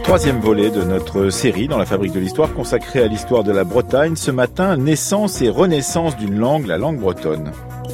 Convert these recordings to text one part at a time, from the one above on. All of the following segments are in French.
Troisième volet de notre série dans la Fabrique de l'Histoire consacrée à l'histoire de la Bretagne. Ce matin, naissance et renaissance d'une langue, la langue bretonne.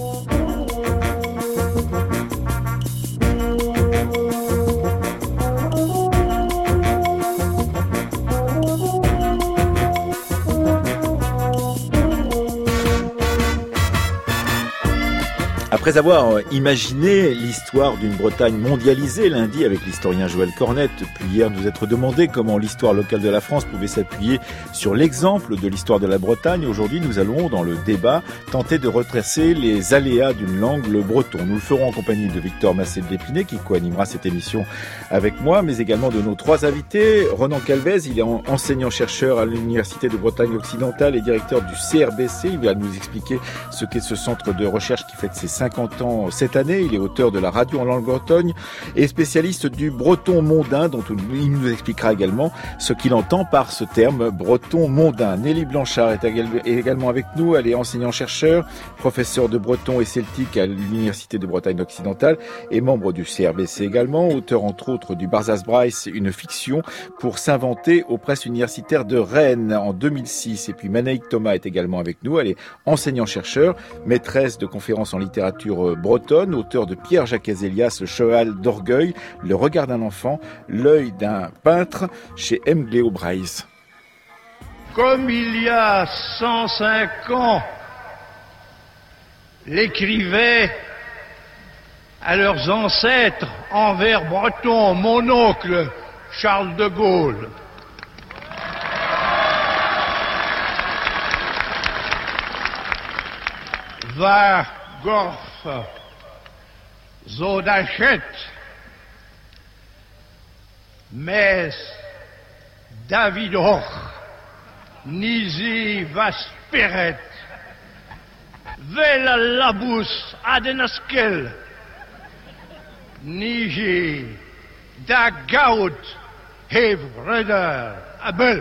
Après avoir imaginé l'histoire d'une Bretagne mondialisée lundi avec l'historien Joël Cornette, puis hier nous être demandé comment l'histoire locale de la France pouvait s'appuyer sur l'exemple de l'histoire de la Bretagne, aujourd'hui nous allons dans le débat tenter de retracer les aléas d'une langue, le breton. Nous le ferons en compagnie de Victor Massé-Lépinay qui co-animera cette émission avec moi, mais également de nos trois invités. Ronan Calvez, il est enseignant-chercheur à l'Université de Bretagne occidentale et directeur du CRBC. Il va nous expliquer ce qu'est ce centre de recherche qui fête ses 50 ans cette année. Il est auteur de la radio en langue bretonne et spécialiste du breton mondain, dont il nous expliquera également ce qu'il entend par ce terme breton mondain. Nelly Blanchard est également avec nous. Elle est enseignant-chercheur, professeur de breton et celtique à l'Université de Bretagne occidentale et membre du CRBC également, auteur entre autres du Barzaz Bryce, une fiction pour s'inventer aux presses universitaires de Rennes en 2006. Et puis Manaïk Thomas est également avec nous. Elle est enseignant-chercheur, maîtresse de conférences en littérature bretonne, auteur de Pierre-Jacques Azélias, Le cheval d'orgueil, Le regard d'un enfant, L'œil d'un peintre, chez M. Léo Bryce. Comme il y a 105 ans, l'écrivaient à leurs ancêtres en vers breton, mon oncle Charles de Gaulle. Va gorf zo d'achet, mais David Hoch, nisi vasperet, vela labus adenaskel, niji da gaut hev reder abel.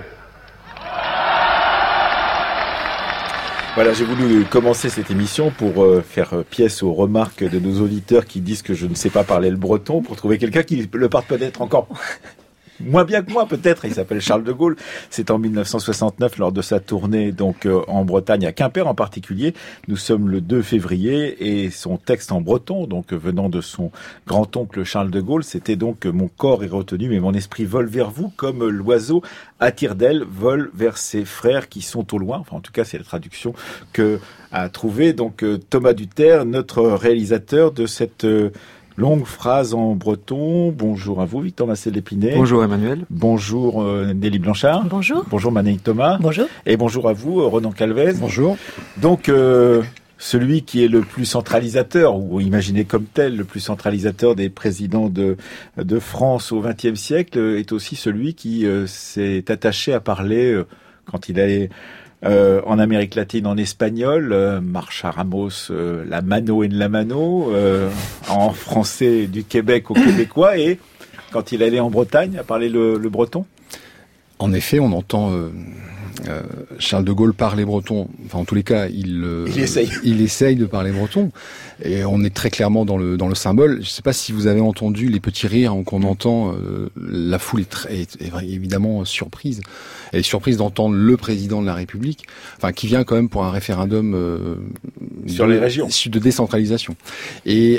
Voilà, j'ai voulu commencer cette émission pour faire pièce aux remarques de nos auditeurs qui disent que je ne sais pas parler le breton, pour trouver quelqu'un qui le parle peut-être encore moins bien que moi peut-être. Il s'appelle Charles de Gaulle. C'est en 1969 lors de sa tournée donc en Bretagne, à Quimper en particulier. Nous sommes le 2 février et son texte en breton, donc venant de son grand-oncle Charles de Gaulle, c'était donc « Mon corps est retenu mais mon esprit vole vers vous comme l'oiseau à tire-d'aile vole vers ses frères qui sont au loin ». Enfin en tout cas c'est la traduction que a trouvé donc Thomas Duterre, notre réalisateur de cette longue phrase en breton. Bonjour à vous, Victor Massé-Lépinay. Bonjour Emmanuel. Bonjour Nelly Blanchard. Bonjour. Bonjour Manaïk Thomas. Bonjour. Et bonjour à vous, Ronan Calvez. Bonjour. Donc, celui qui est le plus centralisateur, ou imaginé comme tel, le plus centralisateur des présidents de France au XXe siècle, est aussi celui qui s'est attaché à parler, quand il allait en Amérique latine en espagnol, Marcha Ramos, la mano en la mano, en français du Québec au québécois, et quand il allait en Bretagne à parler le breton. En effet, on entend Charles de Gaulle parler breton. Enfin, en tous les cas, il essaye de parler breton. Et on est très clairement dans le symbole. Je ne sais pas si vous avez entendu les petits rires qu'on entend. La foule est évidemment surprise. Elle est surprise d'entendre le président de la République, enfin qui vient quand même pour un référendum sur les régions de décentralisation, et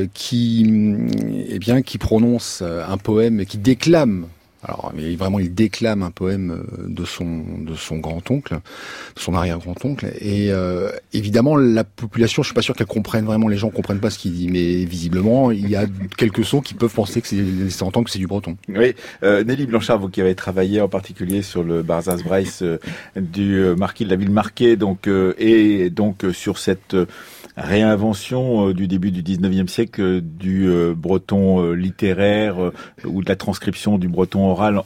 qui prononce un poème, qui déclame. Alors, mais vraiment, il déclame un poème de son grand-oncle, de son arrière-grand-oncle. Et évidemment, la population, je suis pas sûr qu'elle comprenne vraiment, les gens comprennent pas ce qu'il dit, mais visiblement, il y a quelques sons qui peuvent penser que c'est entendre que c'est du breton. Oui, Nelly Blanchard, vous qui avez travaillé en particulier sur le Barzaz Bryce du marquis de la ville marquée, donc et donc sur cette réinvention du début du 19e siècle du breton littéraire ou de la transcription du breton oral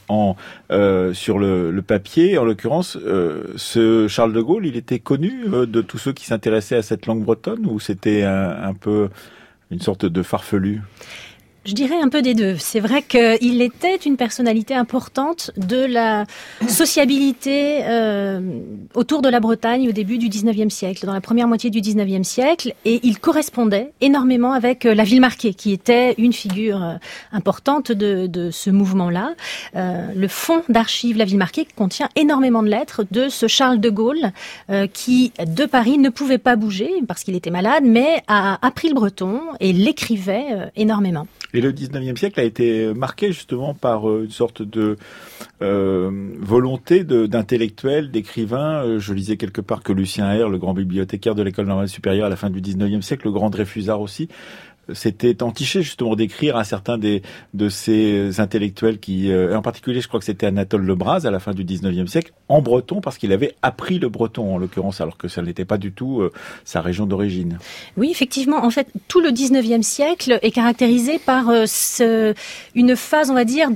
sur le papier. En l'occurrence, ce Charles de Gaulle, il était connu de tous ceux qui s'intéressaient à cette langue bretonne, ou c'était un peu une sorte de farfelu? Je dirais un peu des deux. C'est vrai qu'il était une personnalité importante de la sociabilité autour de la Bretagne au début du 19e siècle, dans la première moitié du 19e siècle, et il correspondait énormément avec la Villemarqué, qui était une figure importante de ce mouvement-là. Le fonds d'archives La Villemarqué contient énormément de lettres de ce Charles de Gaulle qui, de Paris, ne pouvait pas bouger parce qu'il était malade, mais a appris le breton et l'écrivait énormément. Et le 19e siècle a été marqué justement par une sorte de volonté d'intellectuels, d'écrivains. Je lisais quelque part que Lucien Hère, le grand bibliothécaire de l'École normale supérieure à la fin du 19e siècle, le grand Dreyfusard aussi, s'était entiché justement d'écrire à certains de ces intellectuels qui, en particulier, je crois que c'était Anatole Lebras à la fin du 19e siècle, en breton, parce qu'il avait appris le breton, en l'occurrence, alors que ça n'était pas du tout sa région d'origine. Oui, effectivement. En fait, tout le 19e siècle est caractérisé par une phase, on va dire,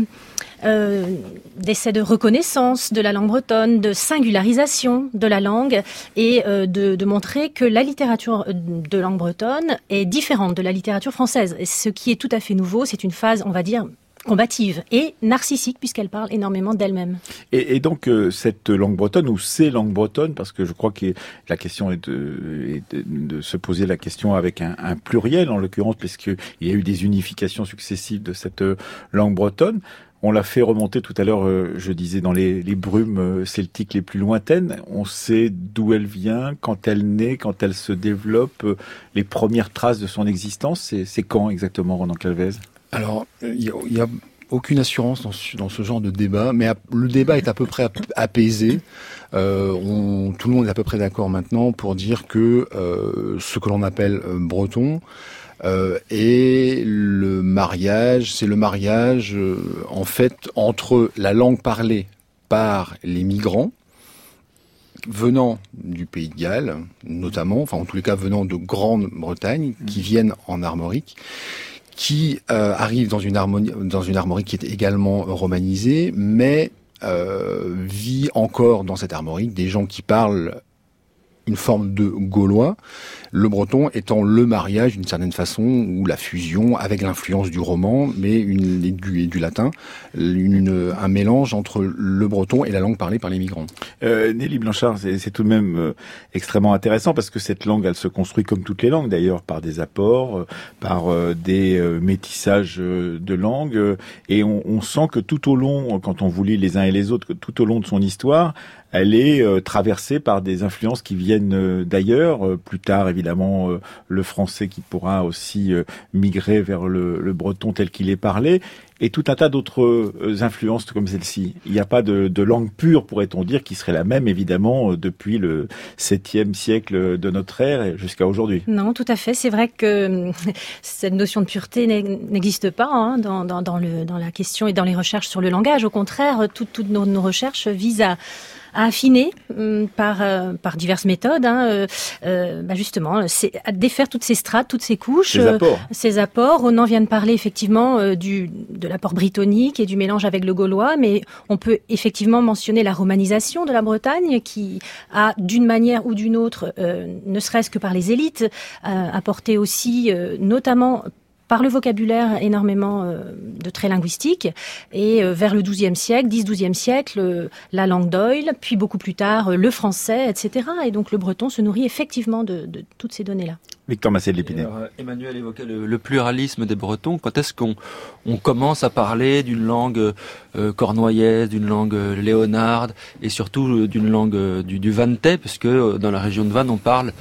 d'essai de reconnaissance de la langue bretonne, de singularisation de la langue et de montrer que la littérature de langue bretonne est différente de la littérature française. Et ce qui est tout à fait nouveau, c'est une phase, on va dire, combative et narcissique puisqu'elle parle énormément d'elle-même. Et donc cette langue bretonne ou ces langues bretonnes, parce que je crois que la question est de se poser la question avec un pluriel en l'occurrence, puisqu'il y a eu des unifications successives de cette langue bretonne. On l'a fait remonter tout à l'heure, je disais, dans les brumes celtiques les plus lointaines. On sait d'où elle vient, quand elle naît, quand elle se développe, les premières traces de son existence. C'est quand exactement, Ronan Calvez ? Alors, il y a aucune assurance dans ce genre de débat, mais le débat est à peu près apaisé. Tout le monde est à peu près d'accord maintenant pour dire que ce que l'on appelle breton et le mariage, c'est le mariage en fait entre la langue parlée par les migrants venant du Pays de Galles, notamment, enfin en tous les cas venant de Grande-Bretagne, qui viennent en armorique, qui arrivent dans une armorique qui est également romanisée, mais vit encore dans cette armorique des gens qui parlent une forme de gaulois, le breton étant le mariage d'une certaine façon, ou la fusion avec l'influence du roman, mais du latin, un mélange entre le breton et la langue parlée par les migrants. Nelly Blanchard, c'est tout de même extrêmement intéressant parce que cette langue, elle se construit comme toutes les langues d'ailleurs, par des apports, par des métissages de langues, et on sent que tout au long, quand on vous lit les uns et les autres, que tout au long de son histoire, elle est traversée par des influences qui viennent d'ailleurs. Plus tard, évidemment, le français qui pourra aussi migrer vers le breton tel qu'il est parlé, et tout un tas d'autres influences comme celle-ci. Il n'y a pas de langue pure, pourrait-on dire, qui serait la même, évidemment, depuis le 7e siècle de notre ère jusqu'à aujourd'hui. Non, tout à fait. C'est vrai que cette notion de pureté n'existe pas dans la question et dans les recherches sur le langage. Au contraire, toutes nos recherches visent à affiner par diverses méthodes, justement, c'est à défaire toutes ces strates, toutes ces couches, ces apports. Ronan vient de parler effectivement de l'apport brittonique et du mélange avec le gaulois, mais on peut effectivement mentionner la romanisation de la Bretagne qui a, d'une manière ou d'une autre, ne serait-ce que par les élites, apporté aussi, notamment par le vocabulaire, énormément de traits linguistiques, et vers le XIIe siècle, 10-12e siècle, la langue d'Oïl, puis beaucoup plus tard le français, etc. Et donc le breton se nourrit effectivement de toutes ces données-là. Victor Massé de l'Épinay. Emmanuel évoquait le pluralisme des Bretons. Quand est-ce qu'on commence à parler d'une langue cornouaillaise, d'une langue léonarde, et surtout d'une langue du vantais, puisque dans la région de Vannes, on parle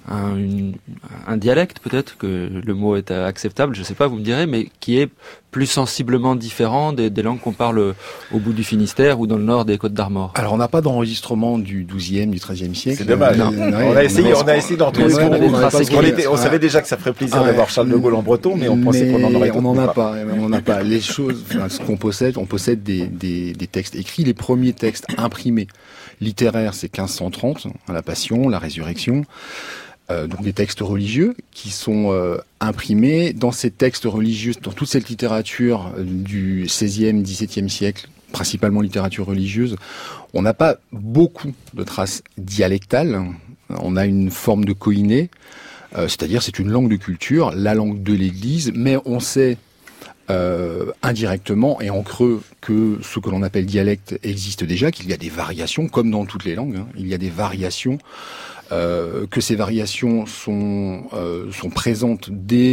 un dialecte, peut-être que le mot est acceptable, je sais pas, vous me direz, mais qui est plus sensiblement différent des langues qu'on parle au bout du Finistère ou dans le nord des Côtes d'Armor. Alors on n'a pas d'enregistrement du 12e, du 13e siècle. C'est dommage. On a essayé d'en trouver pour on savait déjà que ça ferait plaisir d'avoir Charles de Gaulle en breton, mais on pensait qu'on en aurait tout. On n'en a pas. On n'a pas. Les choses, ce qu'on possède, on possède des textes écrits. Les premiers textes imprimés littéraires, c'est 1530, la Passion, la Résurrection. Donc des textes religieux qui sont imprimés dans ces textes religieux, dans toute cette littérature du 16e, 17e siècle, principalement littérature religieuse. On n'a pas beaucoup de traces dialectales, on a une forme de koiné, c'est-à-dire c'est une langue de culture, la langue de l'Église, mais on sait indirectement et en creux que ce que l'on appelle dialecte existe déjà, qu'il y a des variations, comme dans toutes les langues, hein, il y a des variations, que ces variations sont présentes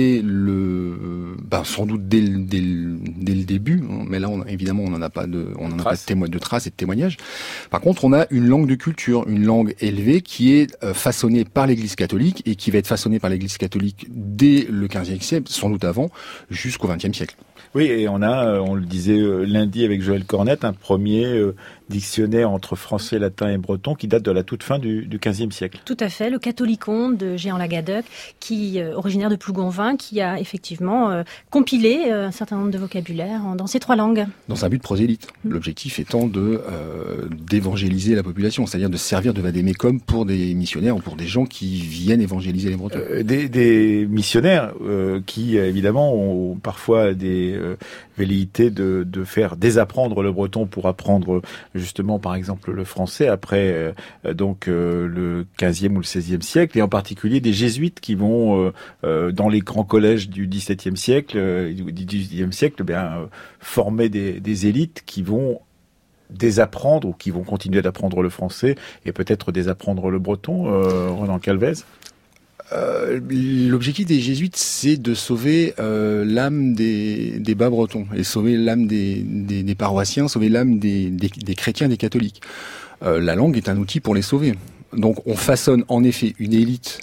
sans doute dès le début, hein, mais là évidemment on n'en a pas de traces et de témoignages. Par contre, on a une langue de culture, une langue élevée qui est façonnée par l'Église catholique et qui va être façonnée par l'Église catholique dès le XVe siècle, sans doute avant, jusqu'au XXe siècle. Oui, et on le disait lundi avec Joël Cornette, un premier dictionnaire entre français, latin et breton qui date de la toute fin du XVe siècle. Tout à fait, le Catholicon de Jehan-Lagadoc, originaire de Plougonvin, qui a effectivement compilé un certain nombre de vocabulaires dans ces 3 langues. Dans un but prosélyte, l'objectif étant d'évangéliser la population, c'est-à-dire de servir de vadémécum pour des missionnaires ou pour des gens qui viennent évangéliser les Bretons. Des missionnaires qui évidemment ont parfois des velléités de faire désapprendre le breton pour apprendre justement par exemple le français après le 15e ou le 16e siècle, et en particulier des jésuites qui vont dans les grands collèges du 17e siècle, du 18e siècle, former des élites qui vont désapprendre ou qui vont continuer d'apprendre le français et peut-être désapprendre le breton. Ronan Calvez. L'objectif des jésuites, c'est de sauver l'âme des bas bretons et sauver l'âme des paroissiens, sauver l'âme des chrétiens, des catholiques. La langue est un outil pour les sauver. Donc on façonne en effet une élite,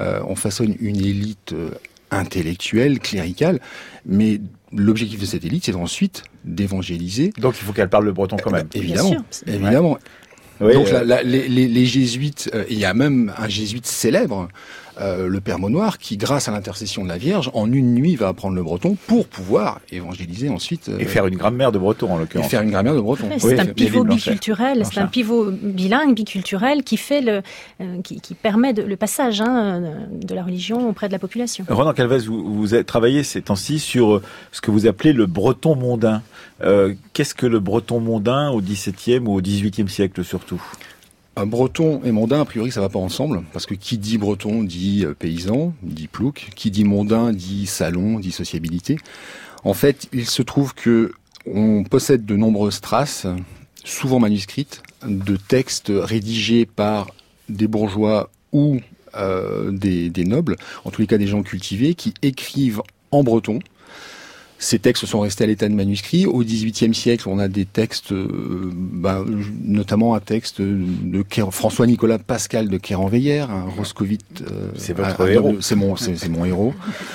intellectuelle, cléricale, mais l'objectif de cette élite, c'est ensuite d'évangéliser. Donc il faut qu'elle parle le breton quand même. Évidemment. Oui, donc les jésuites, il y a même un jésuite célèbre, le Père Maunoir, qui grâce à l'intercession de la Vierge, en une nuit va apprendre le breton pour pouvoir évangéliser ensuite. Et faire une grammaire de breton en l'occurrence. Et faire une grammaire de breton. C'est un pivot biculturel, c'est un pivot bilingue, biculturel, qui fait qui permet le passage de la religion auprès de la population. Ronan Calvez, vous avez travaillé ces temps-ci sur ce que vous appelez le breton mondain. Qu'est-ce que le breton mondain au XVIIe ou au XVIIIe siècle surtout ? Un breton et mondain, a priori, ça va pas ensemble, parce que qui dit breton dit paysan, dit plouc, qui dit mondain dit salon, dit sociabilité. En fait, il se trouve que on possède de nombreuses traces, souvent manuscrites, de textes rédigés par des bourgeois ou des nobles, en tous les cas des gens cultivés, qui écrivent en breton. Ces textes sont restés à l'état de manuscrit. Au XVIIIe siècle, on a des textes, notamment un texte de François-Nicolas Pascal de Kéranveillère, un Roscovite. C'est votre héros. C'est mon héros.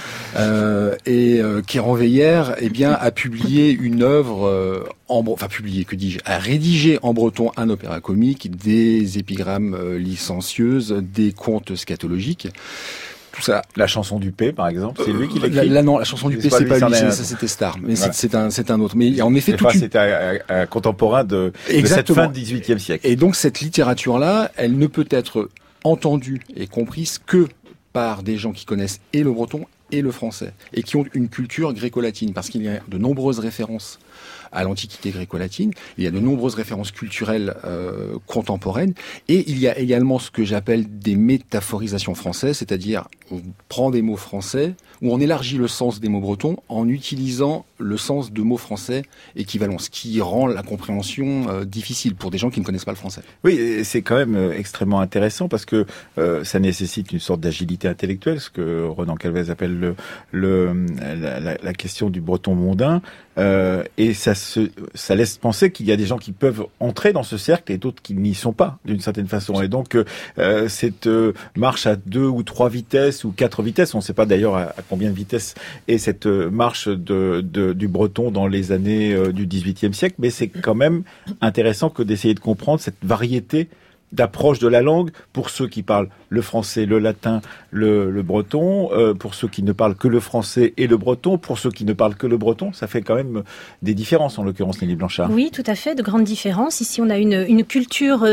Kéranveillère, a publié une œuvre a rédigé en breton un opéra comique, des épigrammes licencieuses, des contes scatologiques. Tout ça. La chanson du P, par exemple, c'est lui qui l'écrit. Non, la chanson du P, c'est pas lui, ça c'était Star, mais voilà. c'est un autre. Mais en effet, c'était un contemporain de cette fin du XVIIIe siècle. Et donc cette littérature-là, elle ne peut être entendue et comprise que par des gens qui connaissent et le breton et le français, et qui ont une culture gréco-latine, parce qu'il y a de nombreuses références à l'Antiquité gréco-latine, il y a de nombreuses références culturelles contemporaines, et il y a également ce que j'appelle des métaphorisations françaises, c'est-à-dire on prend des mots français, ou on élargit le sens des mots bretons en utilisant le sens de mots français équivalents, ce qui rend la compréhension difficile pour des gens qui ne connaissent pas le français. Oui, c'est quand même extrêmement intéressant parce que ça nécessite une sorte d'agilité intellectuelle, ce que Ronan Calvez appelle la question du breton mondain, et ça laisse penser qu'il y a des gens qui peuvent entrer dans ce cercle et d'autres qui n'y sont pas d'une certaine façon. Et donc cette marche à 2 ou 3 vitesses ou 4 vitesses, on ne sait pas d'ailleurs à combien de vitesses est cette marche du breton dans les années du XVIIIe siècle, mais c'est quand même intéressant que d'essayer de comprendre cette variété d'approche de la langue pour ceux qui parlent le français, le latin, le breton, pour ceux qui ne parlent que le français et le breton, pour ceux qui ne parlent que le breton, ça fait quand même des différences en l'occurrence, Nelly Blanchard. Oui, tout à fait, de grandes différences. Ici, on a une culture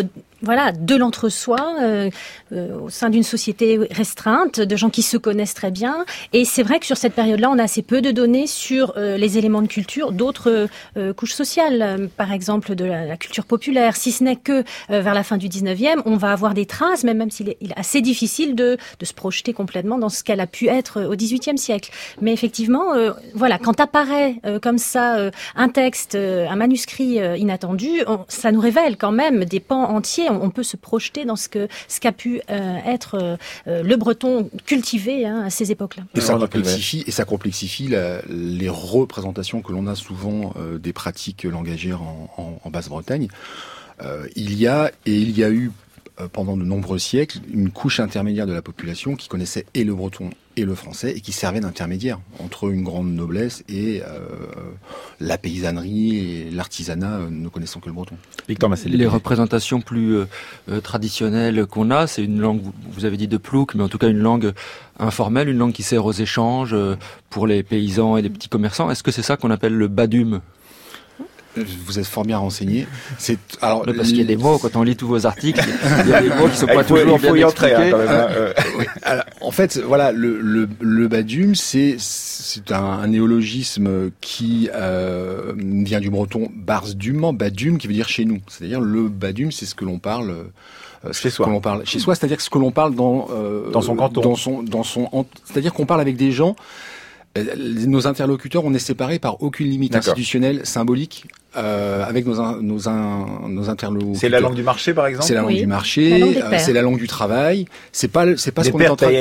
de l'entre-soi au sein d'une société restreinte, de gens qui se connaissent très bien. Et c'est vrai que sur cette période-là, on a assez peu de données sur les éléments de culture d'autres couches sociales, par exemple de la culture populaire. Si ce n'est que vers la fin du 19e, on va avoir des traces, même s'il est assez difficile de se projeter complètement dans ce qu'elle a pu être au 18e siècle. Mais effectivement, quand apparaît comme ça un texte, un manuscrit inattendu, ça nous révèle quand même des pans entiers. On peut se projeter dans ce qu'a pu être le breton cultivé à ces époques-là. Et ça complexifie les représentations que l'on a souvent des pratiques langagières en Basse-Bretagne. Il y a eu pendant de nombreux siècles une couche intermédiaire de la population qui connaissait et le breton et le français et qui servait d'intermédiaire entre une grande noblesse et la paysannerie et l'artisanat ne connaissant que le breton. Victor Masselli. Les représentations plus traditionnelles qu'on a, c'est une langue, vous avez dit de plouc, mais en tout cas une langue informelle, une langue qui sert aux échanges pour les paysans et les petits commerçants. Est-ce que c'est ça qu'on appelle le badume ? Vous êtes fort bien renseigné. Parce qu'il y a des mots, quand on lit tous vos articles, il y a des mots qui sont pas toujours bien expliqués. Alors, en fait, voilà, le badume, c'est un néologisme qui vient du breton barsdumant, badum, qui veut dire chez nous. C'est-à-dire le badume, c'est ce que l'on parle chez soi. Chez soi, c'est-à-dire ce que l'on parle dans son canton, c'est-à-dire qu'on parle avec des gens. Nos interlocuteurs, on est séparés par aucune limite institutionnelle, symbolique, avec nos interlocuteurs. C'est la langue du marché, par exemple. C'est la langue du marché, c'est la langue du travail. C'est pas ce qu'on est en train.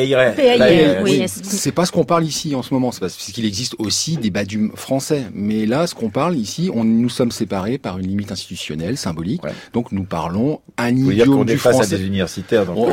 C'est pas ce qu'on parle ici en ce moment. C'est parce qu'il existe aussi des badumes français. Mais là, ce qu'on parle ici, nous sommes séparés par une limite institutionnelle, symbolique. Ouais. Donc nous parlons un idiome du français. Face à des universitaires. Donc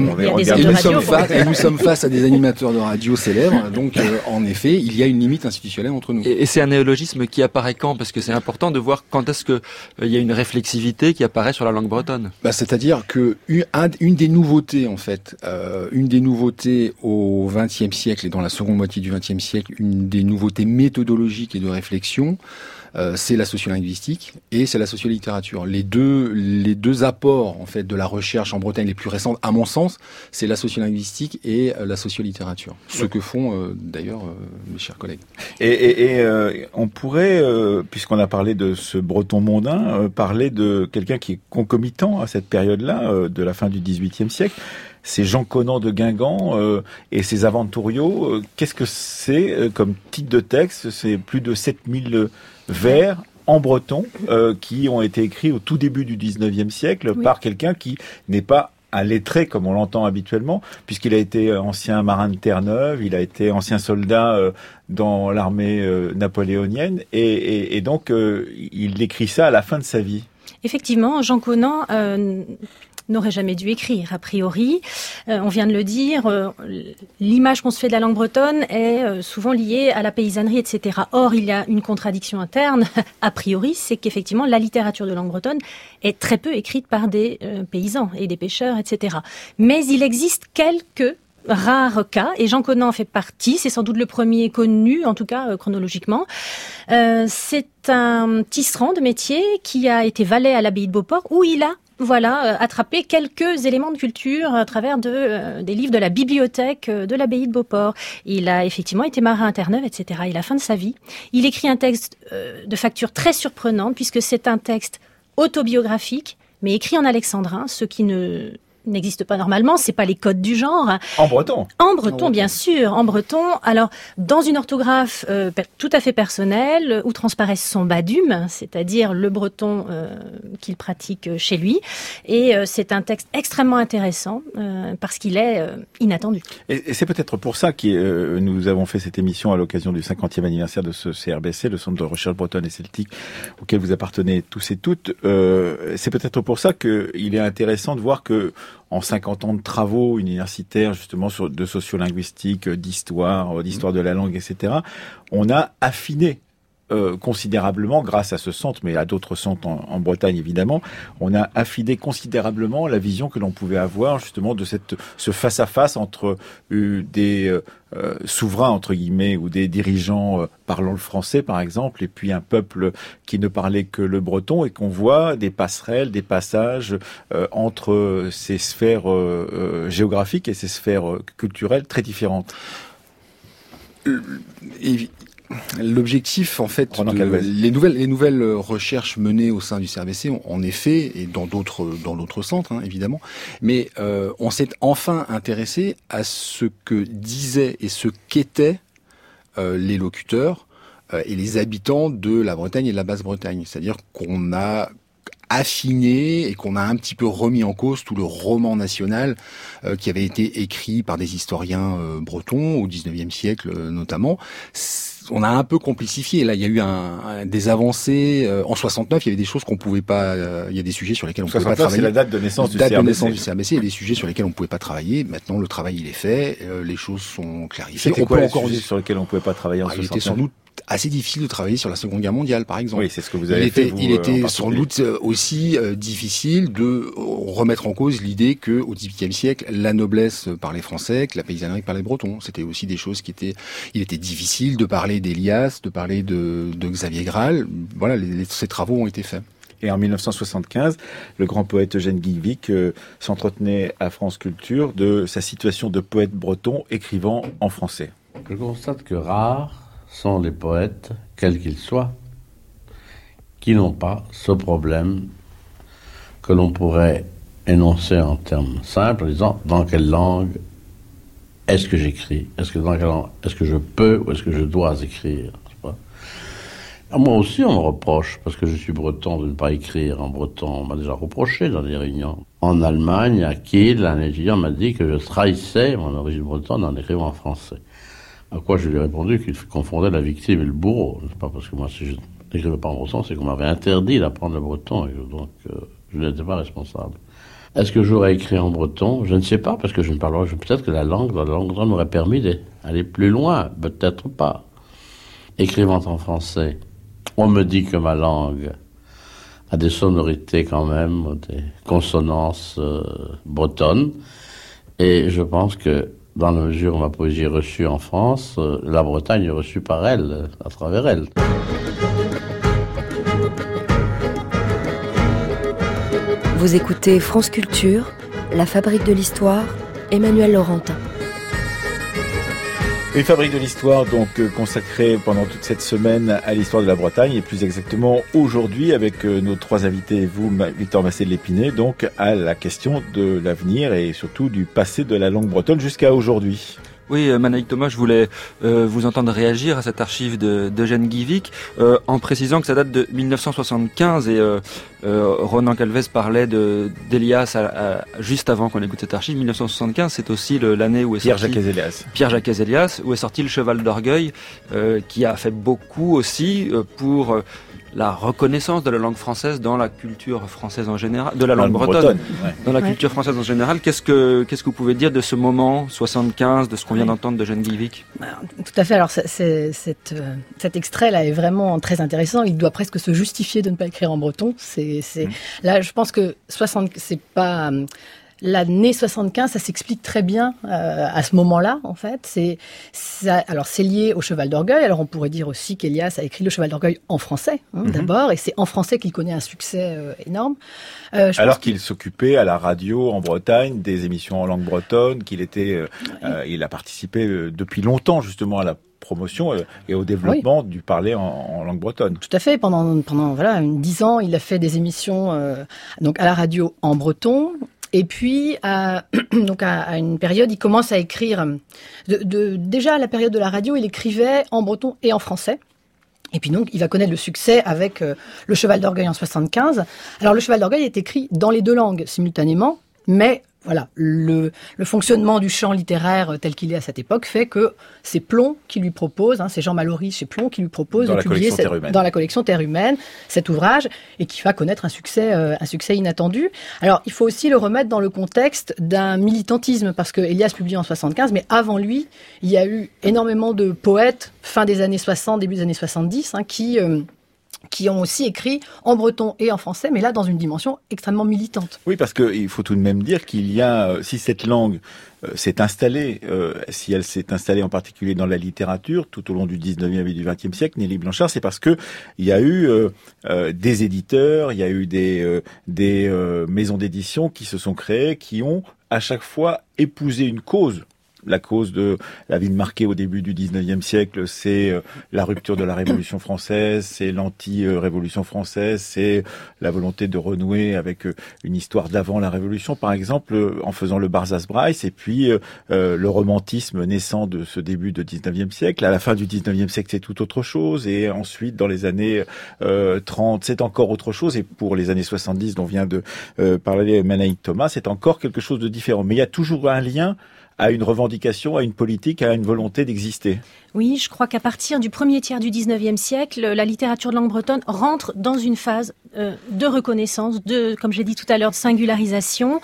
nous sommes face à des animateurs de radio célèbres. Donc en effet, il y a une limite institutionnelle entre nous. Et c'est un néologisme qui apparaît quand ? Parce que c'est important de voir quand est-ce que il y a une réflexivité qui apparaît sur la langue bretonne. C'est-à-dire que une des nouveautés en fait, une des nouveautés au XXe siècle et dans la seconde moitié du XXe siècle, une des nouveautés méthodologiques et de réflexion, c'est la sociolinguistique et c'est la sociolittérature. Les deux apports en fait de la recherche en Bretagne les plus récentes, à mon sens, c'est la sociolinguistique et la sociolittérature. Ce que font d'ailleurs mes chers collègues. Et on pourrait, puisqu'on a parlé de ce breton mondain, parler de quelqu'un qui est concomitant à cette période-là, de la fin du XVIIIe siècle. C'est Jean Connan de Guingamp et ses Aventuriaux. Qu'est-ce que c'est comme titre de texte ? C'est plus de 7000 vers en breton qui ont été écrits au tout début du XIXe siècle par quelqu'un qui n'est pas un lettré comme on l'entend habituellement, puisqu'il a été ancien marin de Terre-Neuve, il a été ancien soldat dans l'armée napoléonienne et donc il écrit ça à la fin de sa vie. Effectivement, Jean Connan n'aurait jamais dû écrire, a priori. On vient de le dire, l'image qu'on se fait de la langue bretonne est souvent liée à la paysannerie, etc. Or, il y a une contradiction interne, a priori, c'est qu'effectivement, la littérature de langue bretonne est très peu écrite par des paysans et des pêcheurs, etc. Mais il existe quelques rares cas, et Jean Connan en fait partie, c'est sans doute le premier connu, en tout cas chronologiquement. C'est un tisserand de métier qui a été valet à l'abbaye de Beauport, où il a attraper quelques éléments de culture à travers des livres de la bibliothèque de l'abbaye de Beauport. Il a effectivement été marin à Terre-Neuve, etc. Et à la fin de sa vie, il écrit un texte de facture très surprenante, puisque c'est un texte autobiographique, mais écrit en alexandrin, ce qui n'existe pas normalement, c'est pas les codes du genre. En breton. En breton, bien sûr, en breton. Alors, dans une orthographe tout à fait personnelle, où transparaissent son badume, c'est-à-dire le breton qu'il pratique chez lui. Et c'est un texte extrêmement intéressant, parce qu'il est inattendu. Et c'est peut-être pour ça que nous avons fait cette émission à l'occasion du 50e anniversaire de ce CRBC, le Centre de recherche bretonne et celtique, auquel vous appartenez tous et toutes. C'est peut-être pour ça qu'il est intéressant de voir que en 50 ans de travaux universitaires, justement, de sociolinguistique, d'histoire de la langue, etc., on a affiné considérablement, grâce à ce centre, mais à d'autres centres en Bretagne évidemment, on a affiné considérablement la vision que l'on pouvait avoir justement de ce face-à-face entre des souverains entre guillemets ou des dirigeants parlant le français par exemple, et puis un peuple qui ne parlait que le breton, et qu'on voit des passerelles, des passages entre ces sphères géographiques et ces sphères culturelles très différentes. L'objectif, en fait, les nouvelles recherches menées au sein du CRBC, en effet, et dans d'autres centres, évidemment, mais on s'est enfin intéressé à ce que disaient et ce qu'étaient les locuteurs et les habitants de la Bretagne et de la Basse-Bretagne. C'est-à-dire qu'on a affiné et qu'on a un petit peu remis en cause tout le roman national qui avait été écrit par des historiens bretons au XIXe siècle notamment. On a un peu complexifié. Là, il y a eu des avancées. En 69, il y avait des choses qu'on pouvait pas. Il y a des sujets sur lesquels on pouvait pas travailler. C'est la date de naissance du CRBC. Il y a des sujets sur lesquels on pouvait pas travailler. Maintenant, le travail il est fait. Les choses sont clarifiées. C'était quoi les sujets sur lesquels on pouvait pas travailler en 69 ? Il était sans doute assez difficile de travailler sur la Seconde Guerre mondiale, par exemple. Oui, c'est ce que vous avez fait. Il était sans doute aussi difficile de remettre en cause l'idée que, au XVIIIe siècle, la noblesse parlait français, que la paysannerie parlait breton. C'était aussi des choses il était difficile de parler d'Elias, de parler de Xavier Graal. Voilà, ces travaux ont été faits. Et en 1975, le grand poète Eugène Guivic s'entretenait à France Culture de sa situation de poète breton écrivant en français. Je constate que rares sont les poètes, quels qu'ils soient, qui n'ont pas ce problème que l'on pourrait énoncer en termes simples, en disant dans quelle langue est-ce que j'écris, est-ce que je peux ou est-ce que je dois écrire. Moi aussi on me reproche, parce que je suis breton, de ne pas écrire en breton. On m'a déjà reproché dans des réunions. En Allemagne, à Kiel, un étudiant m'a dit que je trahissais mon origine bretonne en écrivant en français. À quoi je lui ai répondu qu'il confondait la victime et le bourreau. C'est pas parce que moi, si je n'écrivais pas en breton, c'est qu'on m'avait interdit d'apprendre le breton, et donc je n'étais pas responsable. Est-ce que j'aurais écrit en breton ? Je ne sais pas, parce que je ne parlerai pas. Peut-être que la langue m'aurait permis d'aller plus loin, peut-être pas. Écrivant en français, on me dit que ma langue a des sonorités quand même, des consonances bretonnes, et je pense que dans la mesure où ma poésie est reçue en France, la Bretagne est reçue par elle, à travers elle. Vous écoutez France Culture, La Fabrique de l'Histoire, Emmanuel Laurentin. Une fabrique de l'histoire donc consacrée pendant toute cette semaine à l'histoire de la Bretagne, et plus exactement aujourd'hui avec nos trois invités et vous, Victor Massé de l'Épinay, donc à la question de l'avenir et surtout du passé de la langue bretonne jusqu'à aujourd'hui. Oui, Manaïk Thomas, je voulais vous entendre réagir à cette archive d'Eugène Guivic en précisant que ça date de 1975 et Ronan Calvez parlait d'Elias juste avant qu'on écoute cette archive. 1975, c'est aussi l'année où est sorti Pierre-Jacques Elias, où est sorti Le Cheval d'Orgueil, qui a fait beaucoup aussi pour la reconnaissance de la langue française dans la culture française en général, de la langue bretonne. Dans la culture française en général. Qu'est-ce que vous pouvez dire de ce moment 75, de ce qu'on vient d'entendre de Eugène Guivic ? Tout à fait. Alors cet extrait-là est vraiment très intéressant. Il doit presque se justifier de ne pas écrire en breton. Là, je pense que c'est pas l'année 75, ça s'explique très bien à ce moment-là, en fait. C'est lié au Cheval d'Orgueil. Alors, on pourrait dire aussi qu'Elias a écrit Le Cheval d'Orgueil en français, d'abord, et c'est en français qu'il connaît un succès énorme. Alors qu'il s'occupait à la radio en Bretagne des émissions en langue bretonne, il a participé depuis longtemps, justement, à la promotion et au développement du parler en langue bretonne. Tout à fait. Pendant 10 ans, il a fait des émissions donc à la radio en breton. Et puis, à une période, il commence à écrire. Déjà, à la période de la radio, il écrivait en breton et en français. Et puis donc, il va connaître le succès avec Le Cheval d'Orgueil en 75. Alors, Le Cheval d'Orgueil est écrit dans les deux langues simultanément, mais voilà, le fonctionnement du champ littéraire tel qu'il est à cette époque fait que c'est Plon qui lui propose, c'est Jean Mallory chez Plon qui lui propose de publier dans la collection Terre humaine cet ouvrage et qui va connaître un succès inattendu. Alors, il faut aussi le remettre dans le contexte d'un militantisme parce que Élias publie en 75, mais avant lui, il y a eu énormément de poètes fin des années 60, début des années 70, qui ont aussi écrit en breton et en français, mais là dans une dimension extrêmement militante. Oui, parce qu'il faut tout de même dire qu'il y a, si cette langue s'est installée, si elle s'est installée en particulier dans la littérature tout au long du 19e et du 20e siècle, Nelly Blanchard, c'est parce que il y a eu des éditeurs, il y a eu des maisons d'édition qui se sont créées, qui ont à chaque fois épousé une cause. La cause de la ville marquée au début du 19e siècle, c'est la rupture de la Révolution française, c'est l'anti-Révolution française, c'est la volonté de renouer avec une histoire d'avant la Révolution, par exemple, en faisant le Barzaz-Bryce, et puis le romantisme naissant de ce début de 19e siècle. À la fin du 19e siècle, c'est tout autre chose, et ensuite, dans les années 30, c'est encore autre chose, et pour les années 70, dont vient de parler Manaïk Thomas, c'est encore quelque chose de différent. Mais il y a toujours un lien à une revendication, à une politique, à une volonté d'exister. Oui, je crois qu'à partir du premier tiers du 19e siècle, la littérature de langue bretonne rentre dans une phase de reconnaissance, comme j'ai dit tout à l'heure, de singularisation,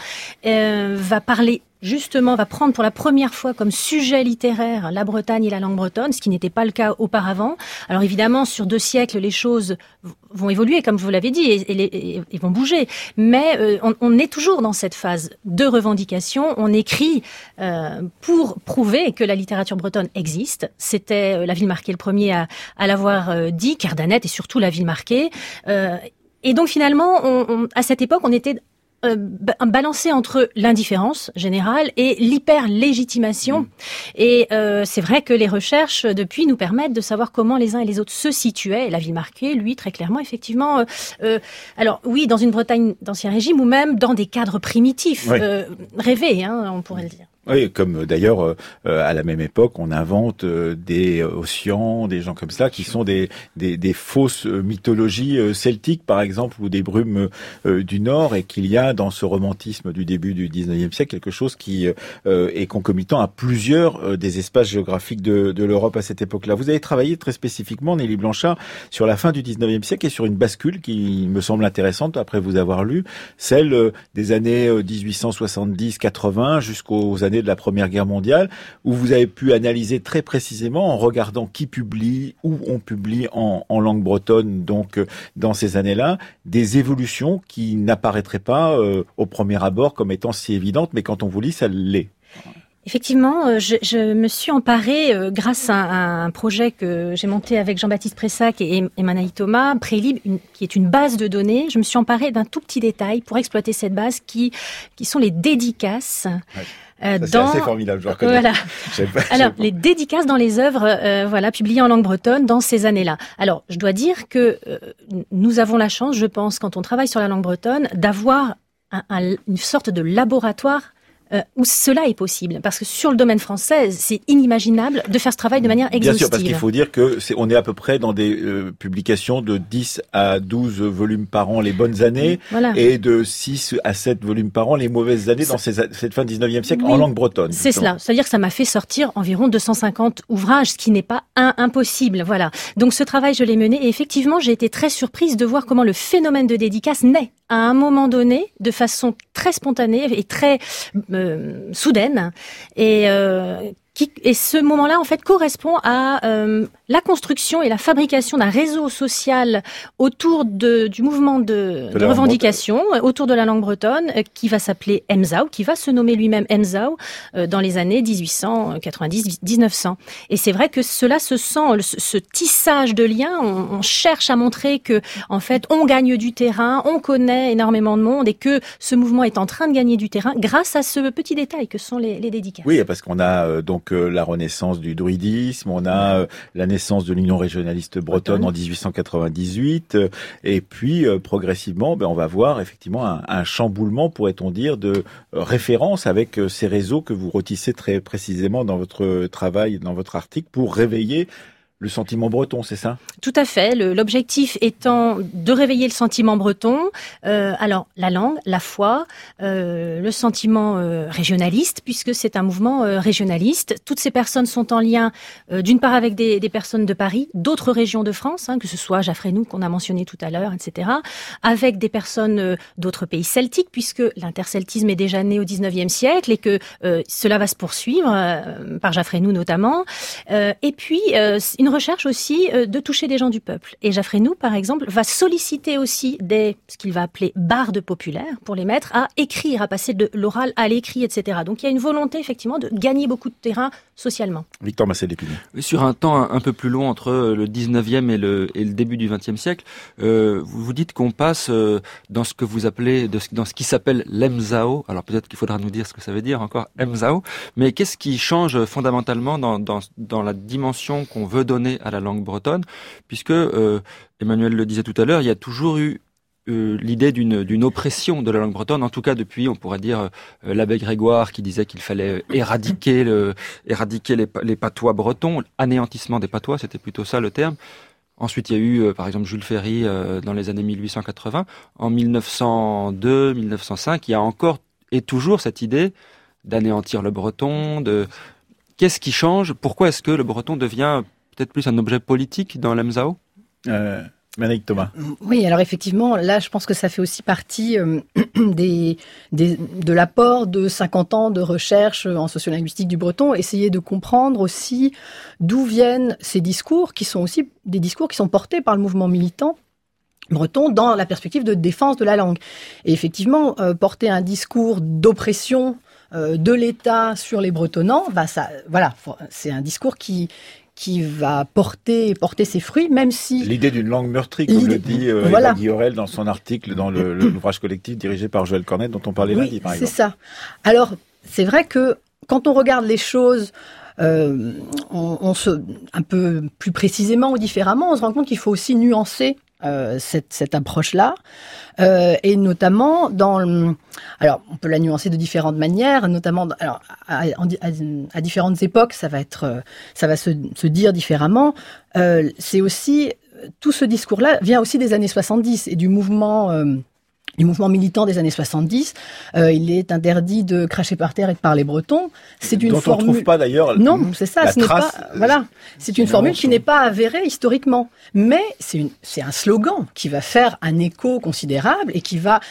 va prendre pour la première fois comme sujet littéraire la Bretagne et la langue bretonne, ce qui n'était pas le cas auparavant. Alors évidemment, sur 2 siècles, les choses vont évoluer, comme vous l'avez dit, et vont bouger. Mais on est toujours dans cette phase de revendication. On écrit pour prouver que la littérature bretonne existe. C'était la ville marquée le premier à l'avoir dit, Kerdanet et surtout la ville marquée. Et donc finalement, à cette époque, on était balancé entre l'indifférence générale et l'hyper-légitimation. Et c'est vrai que les recherches, depuis, nous permettent de savoir comment les uns et les autres se situaient. Et la ville marquée, lui, très clairement, effectivement... alors, oui, dans une Bretagne d'Ancien Régime, ou même dans des cadres primitifs, oui. Rêvés, on pourrait le dire. Oui, comme d'ailleurs à la même époque, on invente des Ossians, des gens comme ça, qui sont des fausses mythologies celtiques, par exemple, ou des brumes du Nord, et qu'il y a dans ce romantisme du début du 19e siècle quelque chose qui est concomitant à plusieurs des espaces géographiques de l'Europe à cette époque-là. Vous avez travaillé très spécifiquement, Nelly Blanchard, sur la fin du 19e siècle et sur une bascule qui me semble intéressante, après vous avoir lu, celle des années 1870-80 jusqu'aux années de la Première Guerre mondiale, où vous avez pu analyser très précisément en regardant qui publie, où on publie en langue bretonne, donc dans ces années-là, des évolutions qui n'apparaîtraient pas au premier abord comme étant si évidentes, mais quand on vous lit, ça l'est. Effectivement, je me suis emparée, grâce à un projet que j'ai monté avec Jean-Baptiste Pressac et Manaïk Thomas, Prélib, qui est une base de données. Je me suis emparée d'un tout petit détail pour exploiter cette base qui sont les dédicaces. Ouais. C'est assez formidable, je reconnais. Voilà. Alors, les dédicaces dans les œuvres, publiées en langue bretonne dans ces années-là. Alors, je dois dire que nous avons la chance, je pense, quand on travaille sur la langue bretonne, d'avoir une sorte de laboratoire où cela est possible. Parce que sur le domaine français, c'est inimaginable de faire ce travail de manière exhaustive. Bien sûr, parce qu'il faut dire que on est à peu près dans des publications de 10 à 12 volumes par an les bonnes années, voilà. Et de 6 à 7 volumes par an les mauvaises années dans cette fin 19e siècle, oui, en langue bretonne. C'est cela. C'est-à-dire que ça m'a fait sortir environ 250 ouvrages, ce qui n'est pas impossible. Voilà. Donc ce travail, je l'ai mené et effectivement, j'ai été très surprise de voir comment le phénomène de dédicace naît à un moment donné de façon très spontanée et très soudaine et ce moment-là, en fait, correspond à la construction et la fabrication d'un réseau social autour du mouvement de revendication, autour de la langue bretonne, qui va s'appeler Emzao, qui va se nommer lui-même Emzao dans les années 1890-1900. Et c'est vrai que cela se sent, ce tissage de liens, on cherche à montrer que, en fait, on gagne du terrain, on connaît énormément de monde et que ce mouvement est en train de gagner du terrain grâce à ce petit détail que sont les dédicaces. Oui, parce qu'on a donc la renaissance du druidisme, on a la naissance de l'Union régionaliste bretonne en 1898, et puis progressivement, on va voir effectivement un chamboulement, pourrait-on dire, de référence avec ces réseaux que vous retissez très précisément dans votre travail, dans votre article, pour réveiller le sentiment breton, c'est ça? Tout à fait. L'objectif étant de réveiller le sentiment breton. Alors, la langue, la foi, le sentiment régionaliste, puisque c'est un mouvement régionaliste. Toutes ces personnes sont en lien, d'une part avec des personnes de Paris, d'autres régions de France, que ce soit Jaffrenoux qu'on a mentionné tout à l'heure, etc., avec des personnes d'autres pays celtiques, puisque l'interceltisme est déjà né au XIXe siècle et que cela va se poursuivre, par Jaffrenoux notamment. Et puis, une recherche aussi de toucher des gens du peuple. Et Jaffrenoux, par exemple, va solliciter aussi ce qu'il va appeler bardes populaires, pour les mettre à écrire, à passer de l'oral à l'écrit, etc. Donc il y a une volonté, effectivement, de gagner beaucoup de terrain socialement. Victor Massé-Lépine. Sur un temps un peu plus long, entre le 19e et le début du 20e siècle, vous dites qu'on passe dans ce que vous appelez, dans ce qui s'appelle l'Emzao. Alors peut-être qu'il faudra nous dire ce que ça veut dire encore, Emzao. Mais qu'est-ce qui change fondamentalement dans la dimension qu'on veut donner à la langue bretonne, puisque Emmanuel le disait tout à l'heure, il y a toujours eu l'idée d'une oppression de la langue bretonne, en tout cas depuis, on pourrait dire, l'abbé Grégoire qui disait qu'il fallait éradiquer les patois bretons, anéantissement des patois, c'était plutôt ça le terme. Ensuite, il y a eu, par exemple, Jules Ferry dans les années 1880. En 1902, 1905, il y a encore et toujours cette idée d'anéantir le breton, Qu'est-ce qui change? Pourquoi est-ce que le breton devient peut-être plus un objet politique dans l'Emzao? Manaïk Thomas. Oui, alors effectivement, là, je pense que ça fait aussi partie de l'apport de 50 ans de recherche en sociolinguistique du breton, essayer de comprendre aussi d'où viennent ces discours, qui sont aussi des discours qui sont portés par le mouvement militant breton dans la perspective de défense de la langue. Et effectivement, porter un discours d'oppression de l'État sur les bretonnants, c'est un discours qui va porter ses fruits, même si... L'idée d'une langue meurtrie, comme le dit Eva Guillorel dans son article dans l'ouvrage collectif dirigé par Joël Cornette, dont on parlait lundi, par exemple. C'est ça. Alors, c'est vrai que quand on regarde les choses un peu plus précisément ou différemment, on se rend compte qu'il faut aussi nuancer cette approche-là, et notamment alors on peut la nuancer de différentes manières, notamment à différentes époques, ça va se dire différemment. C'est aussi tout ce discours-là vient aussi des années 70 et du mouvement militant des années 70. Il est interdit de cracher par terre et de parler breton. C'est une formule. On ne trouve pas d'ailleurs. Non, c'est ça. C'est une formule qui n'est pas avérée historiquement, mais c'est un slogan qui va faire un écho considérable et qui va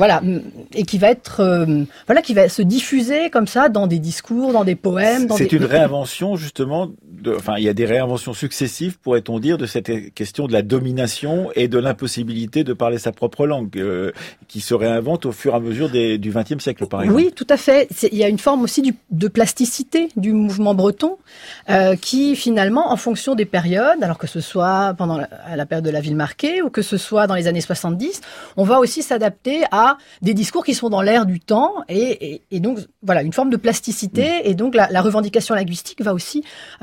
être qui va se diffuser comme ça dans des discours, dans des poèmes. C'est une réinvention justement. Il y a des réinventions successives, pourrait-on dire, de cette question de la domination et de l'impossibilité de parler sa propre langue, qui se réinvente au fur et à mesure du XXe siècle, par exemple. Oui, tout à fait. Il y a une forme aussi de plasticité du mouvement breton, qui finalement, en fonction des périodes, alors que ce soit pendant la période de la ville marquée ou que ce soit dans les années 70, on va aussi s'adapter à des discours qui sont dans l'air du temps et donc voilà une forme de plasticité et donc la revendication linguistique va aussi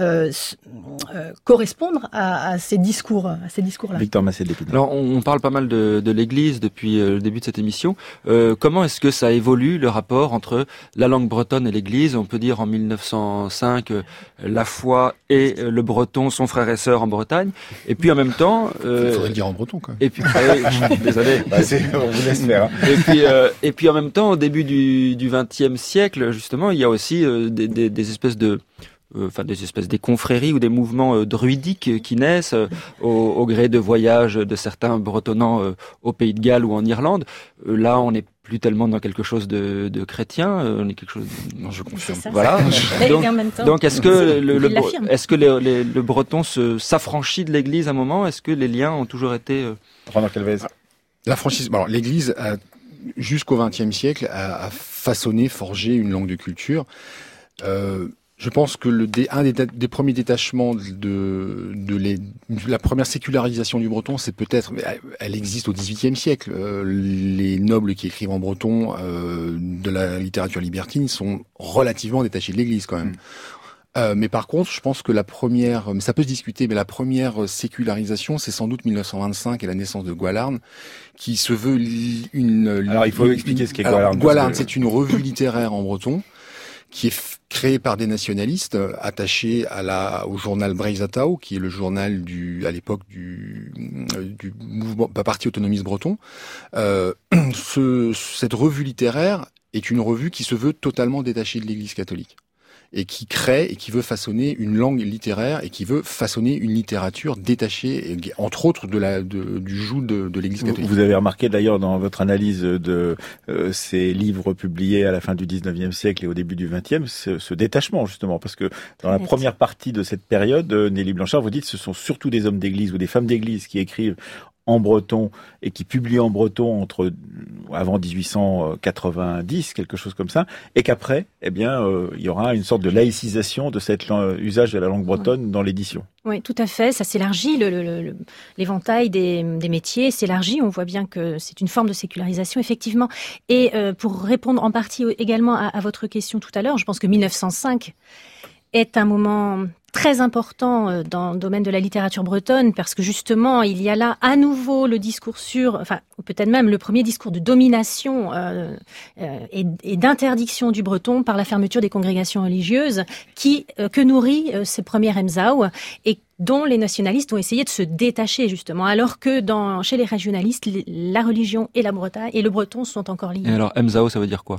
correspondre à ces discours-là. Victor Massé-Lépine. Alors on parle pas mal de l'Église depuis le début de cette émission. Comment est-ce que ça évolue le rapport entre la langue bretonne et l'Église? On peut dire en 1905 la foi et le breton sont frères et sœurs en Bretagne. Et puis en même temps, il faudrait le dire en breton quand même. Et puis désolé. On vous laisse faire. Et puis en même temps, au début du XXe siècle, justement, il y a aussi des espèces des confréries ou des mouvements druidiques qui naissent au gré de voyages de certains bretonnants au Pays de Galles ou en Irlande. Là, on n'est plus tellement dans quelque chose de chrétien, on est quelque chose. Non, je confirme. Voilà. Donc, est-ce que le breton s'affranchit de l'Église à un moment? Est-ce que les liens ont toujours été Ronan Calvez? Alors, l'Église jusqu'au XXe siècle a façonné, forgé une langue de culture. Je pense que un des premiers détachements de la première sécularisation du breton, c'est peut-être, mais elle existe au XVIIIe siècle. Les nobles qui écrivent en breton de la littérature libertine sont relativement détachés de l'Église quand même. Mais par contre, je pense que ça peut se discuter, mais la première sécularisation, c'est sans doute 1925 et la naissance de Gwalarn, qui se veut Alors, il faut expliquer ce qu'est Gwalarn. Gwalarn, c'est une revue littéraire en breton, qui est créé par des nationalistes attachés au journal Breizatao, qui est le journal à l'époque du mouvement parti autonomiste breton. Cette revue littéraire est une revue qui se veut totalement détachée de l'Église catholique et qui crée et qui veut façonner une langue littéraire et qui veut façonner une littérature détachée, entre autres du joug de l'Église catholique. Vous avez remarqué d'ailleurs dans votre analyse de ces livres publiés à la fin du 19e siècle et au début du 20e, ce détachement justement, parce que dans la première partie de cette période, Nelly Blanchard, vous dites ce sont surtout des hommes d'église ou des femmes d'église qui écrivent en breton et qui publie en breton avant 1890, quelque chose comme ça, et qu'après, il y aura une sorte de laïcisation de cet usage de la langue bretonne dans l'édition. Oui, tout à fait. Ça s'élargit, l'éventail des métiers s'élargit. On voit bien que c'est une forme de sécularisation, effectivement. Et pour répondre en partie également à votre question tout à l'heure, je pense que 1905 est un moment très important dans le domaine de la littérature bretonne, parce que justement, il y a là à nouveau le discours peut-être même le premier discours de domination et d'interdiction du breton par la fermeture des congrégations religieuses que nourrit ces premières Emsao et dont les nationalistes ont essayé de se détacher justement, alors que chez les régionalistes, la religion et le breton sont encore liés. Et alors Emsao, ça veut dire quoi ?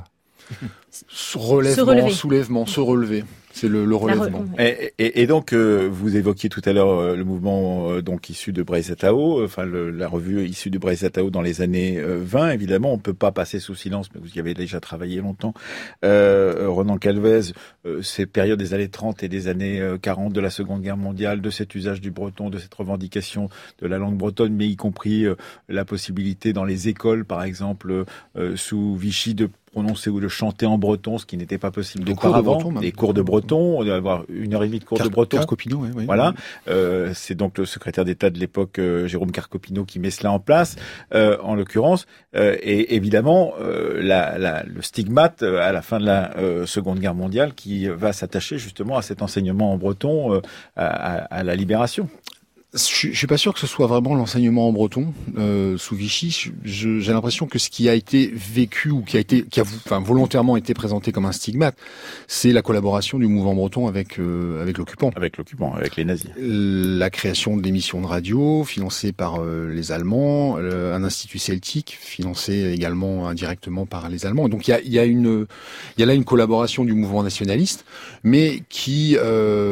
Soulèvement, se relever. C'est le relèvement. Et donc, vous évoquiez tout à l'heure le mouvement donc issu de Breizatao, la revue issue de Breizatao dans les années 20. Évidemment, on peut pas passer sous silence, mais vous y avez déjà travaillé longtemps. Ronan Calvez, ces périodes des années 30 et des années 40 de la Seconde Guerre mondiale, de cet usage du breton, de cette revendication de la langue bretonne, mais y compris la possibilité dans les écoles, par exemple, sous Vichy, de prononcer ou de chanter en breton, ce qui n'était pas possible auparavant. Des cours de breton, d'avoir 1h30 de cours de breton. Carcopino, oui. Voilà. C'est donc le secrétaire d'État de l'époque, Jérôme Carcopino, qui met cela en place, en l'occurrence. Et évidemment, le stigmate à la fin de la Seconde Guerre mondiale qui va s'attacher justement à cet enseignement en breton à la Libération. Je suis pas sûr que ce soit vraiment l'enseignement en breton sous Vichy. J'ai l'impression que ce qui a été vécu ou qui a volontairement été présenté comme un stigmate, c'est la collaboration du mouvement breton avec l'occupant. Avec l'occupant, avec les nazis. La création d'émissions de radio financées par les Allemands, un institut celtique financé également indirectement par les Allemands. Donc il y a là une collaboration du mouvement nationaliste, mais qui à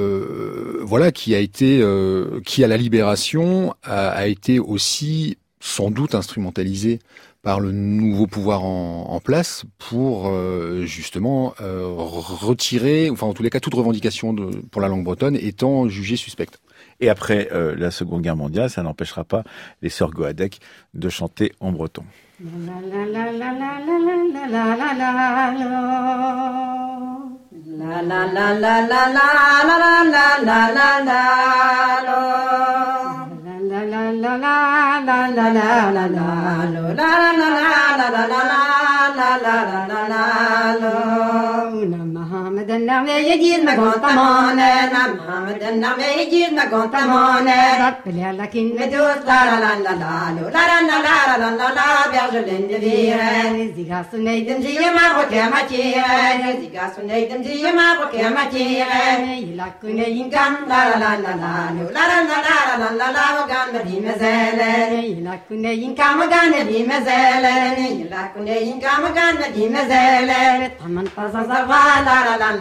la Libération a été aussi sans doute instrumentalisé par le nouveau pouvoir en place pour justement retirer, enfin en tous les cas toute revendication pour la langue bretonne étant jugée suspecte. Et après la Seconde Guerre mondiale, ça n'empêchera pas les sœurs Goadec de chanter en breton. La la la la la la la la la la محمد النعمة يجيد ما قنت مانا محمد النعمة يجيد ما قنت مانا رب لكن ندوس لا لا لا لا لا لا لا لا لا لا بيرجل ندفيرن زيغا سنيدم زي ما بكي ماتيرن زيغا سنيدم زي ما بكي ماتيرن يلاكن ينكم لا لا لا لا لا لا لا لا لا وقان بدي مزالن يلاكن ينكم وقان بدي مزالن يلاكن ينكم وقان بدي مزالن طمن قصص لا لا لا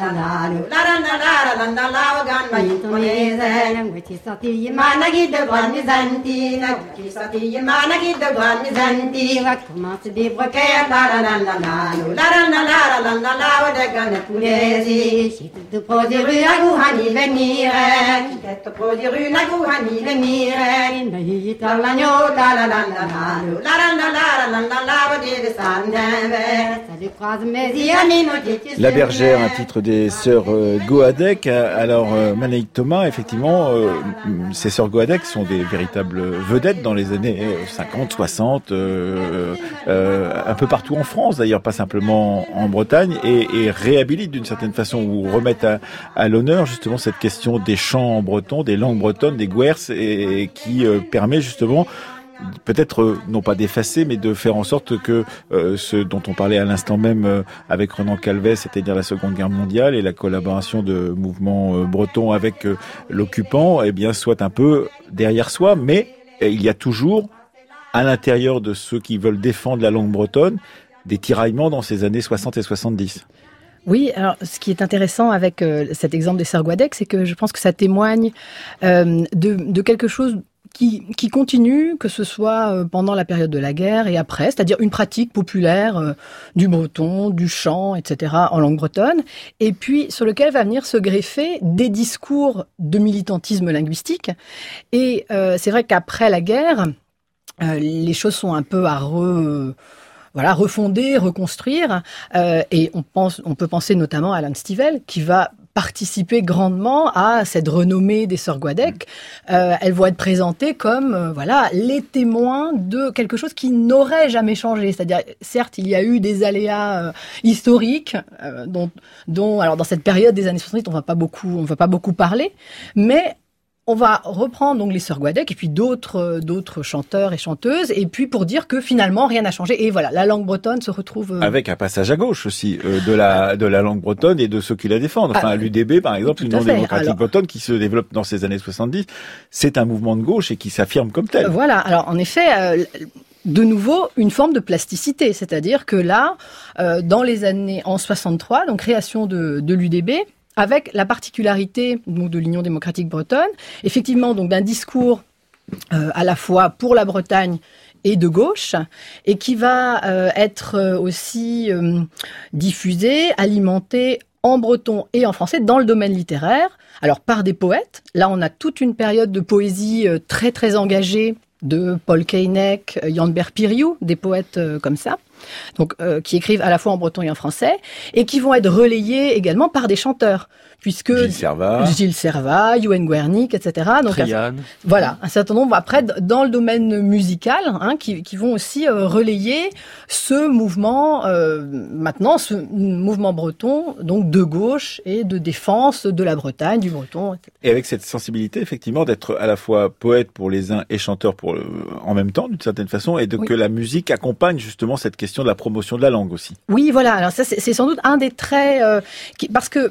La Bergère, un titre des sœurs Goadec. Alors, Manaïk Thomas, effectivement, ces sœurs Goadec sont des véritables vedettes dans les années 50, 60, un peu partout en France, d'ailleurs, pas simplement en Bretagne, et réhabilitent d'une certaine façon, ou remettent à l'honneur justement cette question des chants en breton, des langues bretonnes, des guers, et qui permet justement peut-être non pas d'effacer, mais de faire en sorte que ce dont on parlait à l'instant même avec Renan Calvez, c'est-à-dire la Seconde Guerre mondiale et la collaboration de mouvements bretons avec l'occupant, eh bien, soit un peu derrière soi, mais il y a toujours, à l'intérieur de ceux qui veulent défendre la langue bretonne, des tiraillements dans ces années 60 et 70. Oui, alors ce qui est intéressant avec cet exemple des Sœurs Guadec, c'est que je pense que ça témoigne de quelque chose qui continue, que ce soit pendant la période de la guerre et après, c'est-à-dire une pratique populaire du breton, du chant, etc., en langue bretonne, et puis sur lequel va venir se greffer des discours de militantisme linguistique. Et c'est vrai qu'après la guerre, les choses sont un peu à refonder, reconstruire, et on peut penser notamment à Alan Stivell, qui va participer grandement à cette renommée des Sœurs Guadec. Elles vont être présentées comme les témoins de quelque chose qui n'aurait jamais changé. C'est-à-dire, certes, il y a eu des aléas historiques dont alors dans cette période des années 70, on va pas beaucoup parler, mais on va reprendre donc les Sœurs Guadec et puis d'autres chanteurs et chanteuses, et puis pour dire que finalement rien n'a changé, et voilà, la langue bretonne se retrouve avec un passage à gauche aussi de la langue bretonne et de ceux qui la défendent. Enfin, l'UDB par exemple, l'Union démocratique bretonne, qui se développe dans ces années 70, c'est un mouvement de gauche et qui s'affirme comme tel. Voilà. Alors en effet, de nouveau, une forme de plasticité, c'est-à-dire que là, dans les années en 63, donc création de l'UDB, avec la particularité donc de l'Union démocratique bretonne, effectivement donc d'un discours à la fois pour la Bretagne et de gauche, et qui va être aussi diffusé, alimenté en breton et en français dans le domaine littéraire, alors par des poètes. Là, on a toute une période de poésie très très engagée de Paul Keinec, Jan Berpiriou, des poètes comme ça. Donc, qui écrivent à la fois en breton et en français, et qui vont être relayés également par des chanteurs, puisque Gilles Servat, Yoann Guernic, etc. Donc, Triane. Voilà, un certain nombre après dans le domaine musical, qui vont aussi relayer ce mouvement maintenant, ce mouvement breton, donc de gauche et de défense de la Bretagne, du breton, etc. Et avec cette sensibilité, effectivement, d'être à la fois poète pour les uns et chanteur en même temps, d'une certaine façon, et que la musique accompagne justement cette question de la promotion de la langue aussi. Oui, voilà. Alors ça, c'est sans doute un des traits parce que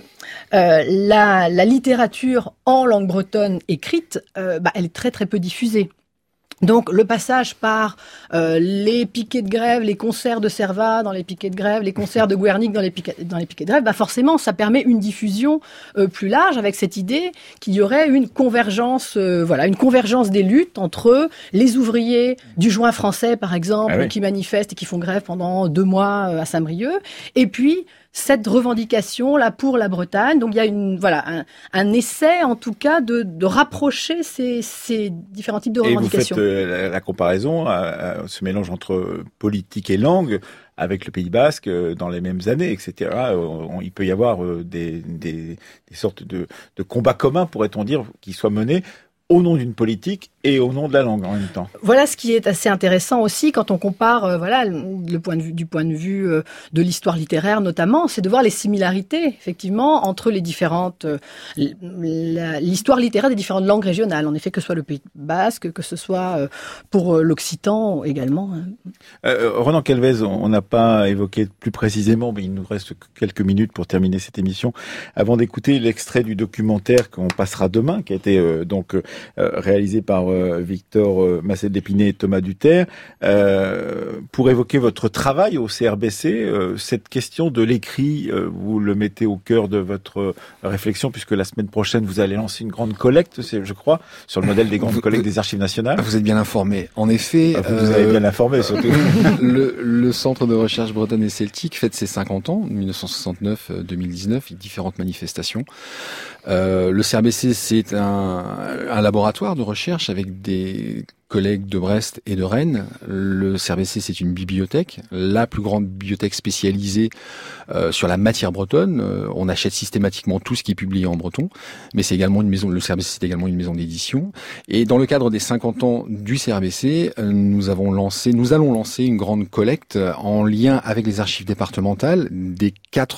la littérature en langue bretonne écrite, elle est très très peu diffusée. Donc le passage par les piquets de grève, les concerts de Servat dans les piquets de grève, les concerts de Guernic dans les piquets de grève, forcément ça permet une diffusion plus large, avec cette idée qu'il y aurait une convergence, une convergence des luttes entre les ouvriers du joint français par exemple, qui manifestent et qui font grève pendant 2 mois à Saint-Brieuc, et puis cette revendication là pour la Bretagne. Donc il y a un essai en tout cas de rapprocher ces différents types de revendications. Et vous faites la comparaison, ce mélange entre politique et langue avec le Pays Basque dans les mêmes années, etc. Il peut y avoir des sortes de combats communs, pourrait-on dire, qui soient menés au nom d'une politique et au nom de la langue en même temps. Voilà ce qui est assez intéressant aussi quand on compare du point de vue de l'histoire littéraire notamment, c'est de voir les similarités effectivement entre les différentes l'histoire littéraire des différentes langues régionales. En effet, que ce soit le Pays Basque, que ce soit pour l'occitan également. Renan Calvez, on n'a pas évoqué plus précisément, mais il nous reste quelques minutes pour terminer cette émission, avant d'écouter l'extrait du documentaire qu'on passera demain, qui a été réalisé par Victor Massel-Dépiné et Thomas Duterre, pour évoquer votre travail au CRBC. Cette question de l'écrit, vous le mettez au cœur de votre réflexion, puisque la semaine prochaine, vous allez lancer une grande collecte, je crois, sur le modèle des grandes collectes des archives nationales. Vous êtes bien informé. En effet... vous avez bien informé, surtout. le Centre de recherche bretonne et celtique fête ses 50 ans, 1969-2019, différentes manifestations. Le CRBC, c'est un laboratoire de recherche avec des collègues de Brest et de Rennes. Le CRBC, c'est une bibliothèque, la plus grande bibliothèque spécialisée sur la matière bretonne. On achète systématiquement tout ce qui est publié en breton, mais c'est également une maison. Le CRBC, c'est également une maison d'édition. Et dans le cadre des 50 ans du CRBC, nous allons lancer une grande collecte en lien avec les archives départementales des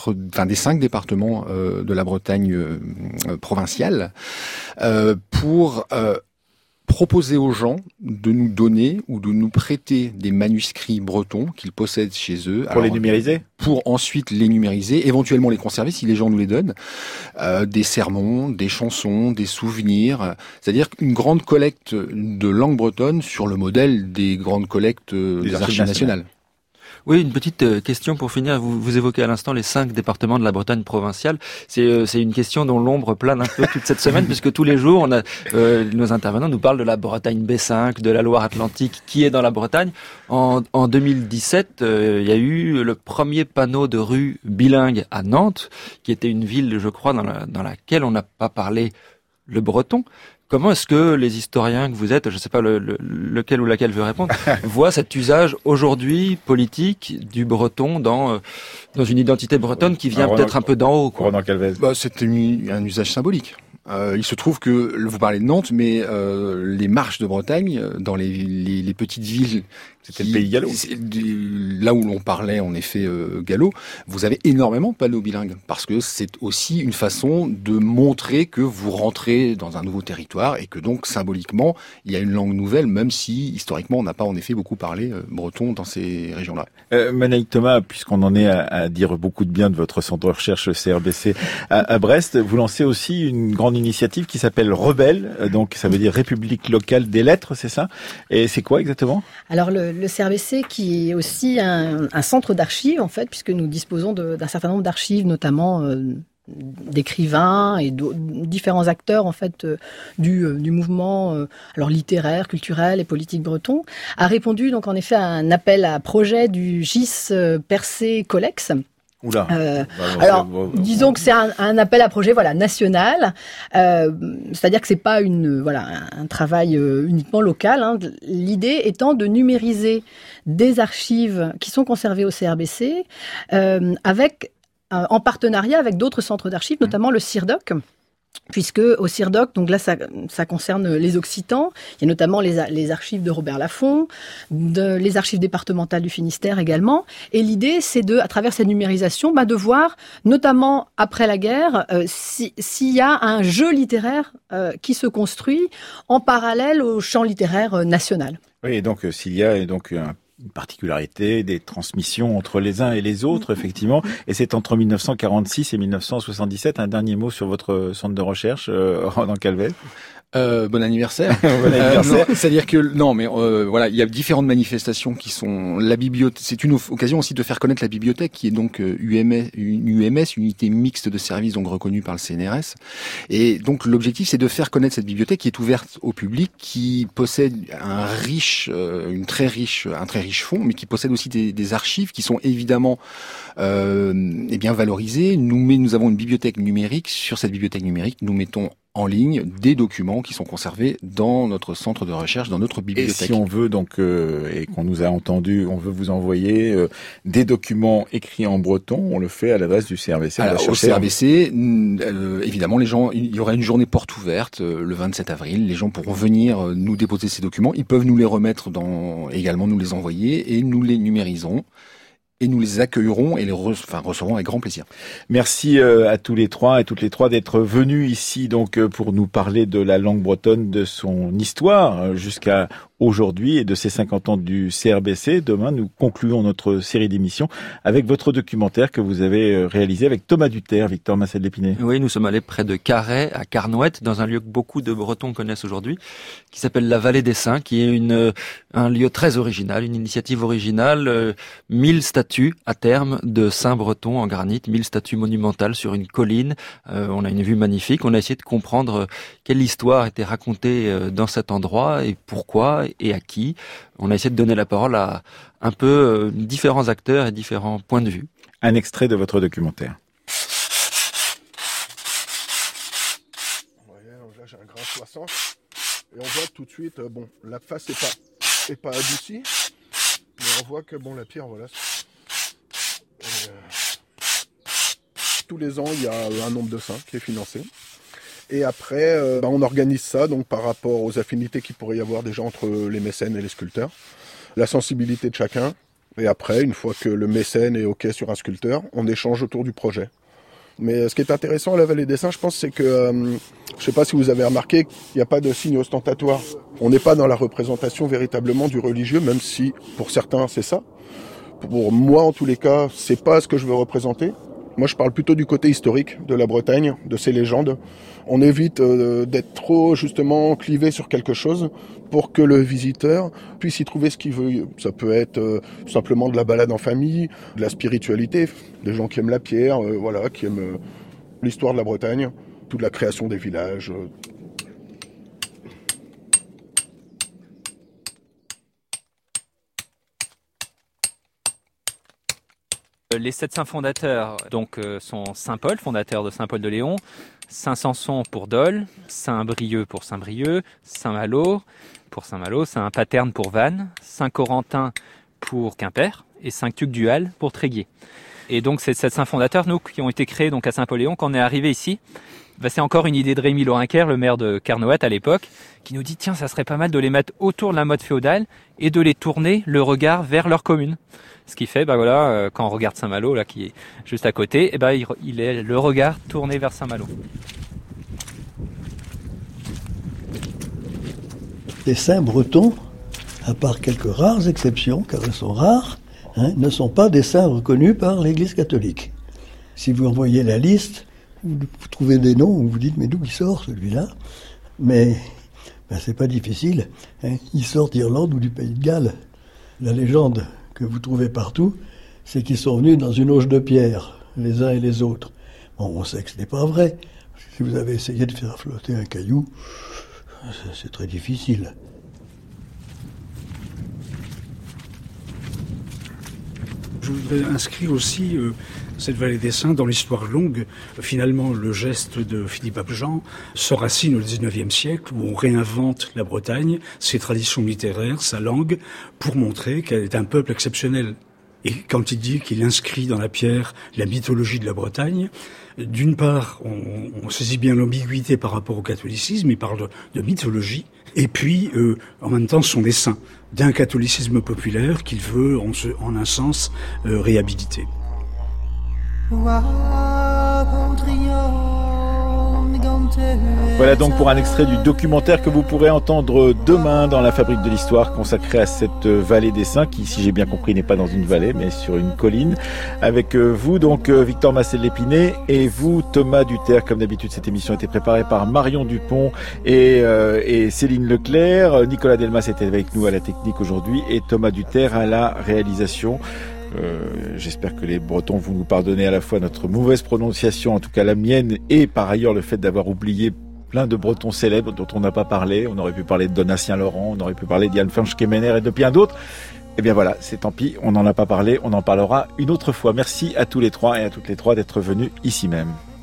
5 départements de la Bretagne provinciale pour proposer aux gens de nous donner ou de nous prêter des manuscrits bretons qu'ils possèdent chez eux. Pour les numériser ? Pour ensuite les numériser, éventuellement les conserver si les gens nous les donnent. Des sermons, des chansons, des souvenirs. C'est-à-dire une grande collecte de langue bretonne sur le modèle des grandes collectes des archives nationales. Oui, une petite question pour finir. Vous évoquez à l'instant les 5 départements de la Bretagne provinciale. C'est une question dont l'ombre plane un peu toute cette semaine, puisque tous les jours, nos intervenants nous parlent de la Bretagne B5, de la Loire-Atlantique, qui est dans la Bretagne. En 2017, il y a eu le premier panneau de rue bilingue à Nantes, qui était une ville, je crois, dans laquelle on n'a pas parlé le breton. Comment est-ce que les historiens que vous êtes, je ne sais pas lequel ou laquelle veut répondre, voient cet usage aujourd'hui politique du breton dans une identité bretonne qui vient peut-être un peu d'en haut, quoi. C'est un usage symbolique. Il se trouve que, vous parlez de Nantes, mais les marches de Bretagne, dans les petites villes... C'était le pays gallo. Là où l'on parlait, en effet, gallo, vous avez énormément de panneaux bilingues. Parce que c'est aussi une façon de montrer que vous rentrez dans un nouveau territoire et que donc, symboliquement, il y a une langue nouvelle, même si, historiquement, on n'a pas, en effet, beaucoup parlé breton dans ces régions-là. Manaïk Thomas, puisqu'on en est à dire beaucoup de bien de votre centre de recherche CRBC à Brest, vous lancez aussi une grande initiative qui s'appelle Rebelle, donc ça veut dire République locale des lettres, c'est ça ? Et c'est quoi exactement ? Alors le CRBC qui est aussi un centre d'archives en fait, puisque nous disposons d'un certain nombre d'archives, notamment d'écrivains et de différents acteurs en fait du mouvement alors littéraire, culturel et politique breton, a répondu donc en effet à un appel à projet du GIS Percé Collex. Oula. Disons que c'est un appel à projet, national. C'est-à-dire que c'est pas un travail uniquement local. Hein. L'idée étant de numériser des archives qui sont conservées au CRBC, en partenariat avec d'autres centres d'archives, notamment le CIRDOC. Puisque au CIRDOC, donc là ça concerne les Occitans, il y a notamment les archives de Robert Laffont, les archives départementales du Finistère également, et l'idée c'est à travers cette numérisation, de voir, notamment après la guerre, s'il y a un jeu littéraire qui se construit en parallèle au champ littéraire national. Oui, et donc s'il y a une particularité, des transmissions entre les uns et les autres, effectivement. Et c'est entre 1946 et 1977. Un dernier mot sur votre centre de recherche, Ronan Calvet. Bon anniversaire. Bon anniversaire. C'est-à-dire que il y a différentes manifestations qui sont la bibliothèque. C'est une occasion aussi de faire connaître la bibliothèque, qui est donc une unité mixte de services, donc reconnue par le CNRS. Et donc l'objectif, c'est de faire connaître cette bibliothèque qui est ouverte au public, qui possède un très riche fonds, mais qui possède aussi des archives qui sont évidemment valorisées. Nous avons une bibliothèque numérique. Sur cette bibliothèque numérique, nous mettons en ligne des documents qui sont conservés dans notre centre de recherche, dans notre bibliothèque. Et si on veut et qu'on nous a entendu, on veut vous envoyer des documents écrits en breton, on le fait à l'adresse du CRBC. Alors, au CRBC, évidemment, il y aura une journée porte ouverte le 27 avril. Les gens pourront venir nous déposer ces documents. Ils peuvent nous les remettre également nous les envoyer et nous les numériserons. Et nous les accueillerons et les recevrons avec grand plaisir. Merci à tous les trois et toutes les trois d'être venus ici donc pour nous parler de la langue bretonne, de son histoire jusqu'à aujourd'hui et de ces 50 ans du CRBC. Demain, nous concluons notre série d'émissions avec votre documentaire que vous avez réalisé avec Thomas Duterre, Victor Massel-Lépinay. Oui, nous sommes allés près de Carhaix, à Carnouët, dans un lieu que beaucoup de Bretons connaissent aujourd'hui, qui s'appelle la Vallée des Saints, qui est un lieu très original, une initiative originale, 1000 statues à terme de saints bretons en granit, 1000 statues monumentales sur une colline. On a une vue magnifique. On a essayé de comprendre quelle histoire était racontée dans cet endroit et pourquoi et à qui. On a essayé de donner la parole à un peu différents acteurs et différents points de vue. Un extrait de votre documentaire. Là, j'ai un grain 60 et on voit tout de suite, la face est pas adoucie, mais on voit que la pierre, tous les ans, il y a un nombre de saints qui est financé. Et après, on organise ça donc par rapport aux affinités qu'il pourrait y avoir déjà entre les mécènes et les sculpteurs, la sensibilité de chacun. Et après, une fois que le mécène est OK sur un sculpteur, on échange autour du projet. Mais ce qui est intéressant à la Vallée des Saints, je pense, c'est que, je sais pas si vous avez remarqué, il n'y a pas de signe ostentatoire. On n'est pas dans la représentation véritablement du religieux, même si pour certains c'est ça. Pour moi, en tous les cas, c'est pas ce que je veux représenter. Moi, je parle plutôt du côté historique de la Bretagne, de ses légendes. On évite d'être trop, justement, clivé sur quelque chose pour que le visiteur puisse y trouver ce qu'il veut. Ça peut être simplement de la balade en famille, de la spiritualité, des gens qui aiment la pierre, voilà, qui aiment l'histoire de la Bretagne, toute la création des villages. Les 7 saints fondateurs donc, sont Saint-Paul, fondateur de Saint-Paul-de-Léon, Saint-Sanson pour Dol, Saint-Brieuc pour Saint-Brieuc, Saint-Malo pour Saint-Malo, Saint-Paterne pour Vannes, Saint-Corentin pour Quimper et Saint-Tuc-du-Hal pour Tréguier. Et donc ces 7 saints fondateurs, nous, qui ont été créés donc à Saint-Paul-de-Léon, quand on est arrivé ici, c'est encore une idée de Rémy Laurinquer, le maire de Carnoët à l'époque, qui nous dit tiens, ça serait pas mal de les mettre autour de la mode féodale et de les tourner le regard vers leur commune. Ce qui fait, voilà, quand on regarde Saint-Malo, là, qui est juste à côté, il est le regard tourné vers Saint-Malo. Les saints bretons, à part quelques rares exceptions, car elles sont rares, ne sont pas des saints reconnus par l'Église catholique. Si vous envoyez la liste, vous trouvez des noms, vous vous dites mais d'où il sort celui-là? Mais c'est pas difficile, il sort d'Irlande ou du Pays de Galles. La légende que vous trouvez partout, c'est qu'ils sont venus dans une auge de pierre, les uns et les autres. Bon, on sait que ce n'est pas vrai. Si vous avez essayé de faire flotter un caillou, c'est très difficile. Je voudrais inscrire aussi cette vallée des Saints dans l'histoire longue. Finalement, le geste de Philippe Abjean s'enracine au XIXe siècle, où on réinvente la Bretagne, ses traditions littéraires, sa langue, pour montrer qu'elle est un peuple exceptionnel. Et quand il dit qu'il inscrit dans la pierre la mythologie de la Bretagne, d'une part, on saisit bien l'ambiguïté par rapport au catholicisme, il parle de mythologie, et puis, en même temps, ce sont des saints, d'un catholicisme populaire qu'il veut, en un sens, réhabiliter. Voilà donc pour un extrait du documentaire que vous pourrez entendre demain dans la Fabrique de l'Histoire, consacré à cette vallée des Saints qui, si j'ai bien compris, n'est pas dans une vallée mais sur une colline. Avec vous donc Victor Massel-Lépiné et vous Thomas Duterre. Comme d'habitude, cette émission a été préparée par Marion Dupont et Céline Leclerc. Nicolas Delmas était avec nous à la technique aujourd'hui et Thomas Duterre à la réalisation. J'espère que les Bretons vont nous pardonner à la fois notre mauvaise prononciation, en tout cas la mienne, et par ailleurs le fait d'avoir oublié plein de Bretons célèbres dont on n'a pas parlé. On aurait pu parler de Donatien Laurent, on aurait pu parler d'Yann Funch-Kemener et de bien d'autres. Eh bien voilà, c'est tant pis, on n'en a pas parlé, on en parlera une autre fois. Merci à tous les trois et à toutes les trois d'être venus ici même.